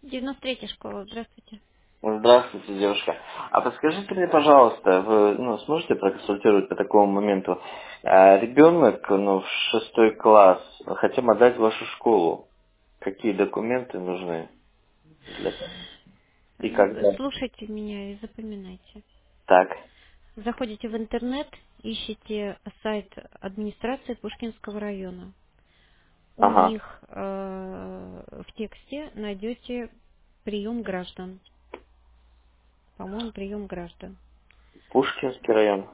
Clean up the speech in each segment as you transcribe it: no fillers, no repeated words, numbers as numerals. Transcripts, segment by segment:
93-я школа, здравствуйте. Здравствуйте, девушка. А подскажите мне, пожалуйста, вы сможете проконсультировать по такому моменту? Ребенок, в 6 класс, хотим отдать в вашу школу. Какие документы нужны для и когда? Слушайте меня и запоминайте. Так. Заходите в интернет, ищите сайт администрации Пушкинского района. У Ага. них в тексте найдете прием граждан. По-моему, прием граждан. Пушкинский район.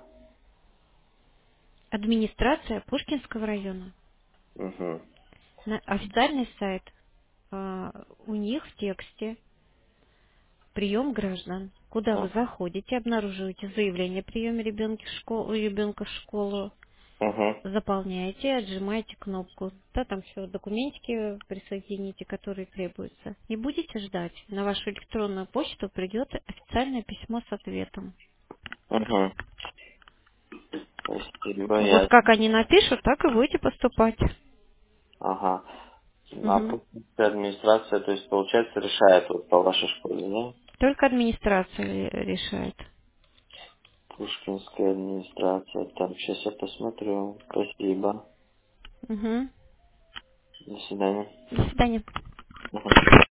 Администрация Пушкинского района. Угу. Официальный сайт у них в тексте прием граждан. Куда вы заходите, обнаруживаете заявление о приеме ребенка в школу, Угу. заполняете, отжимаете кнопку. Да, там все документики присоедините, которые требуются. И будете ждать. На вашу электронную почту придет официальное письмо с ответом. Угу. Спасибо, Вот я. как они напишут, так и будете поступать. Ага. А Мгм. пушкинская администрация, то есть, получается, решает вот по вашей школе, да? Только администрация решает. Пушкинская администрация. Так, сейчас я посмотрю. Спасибо. Мгм. До свидания. До свидания. Мгм.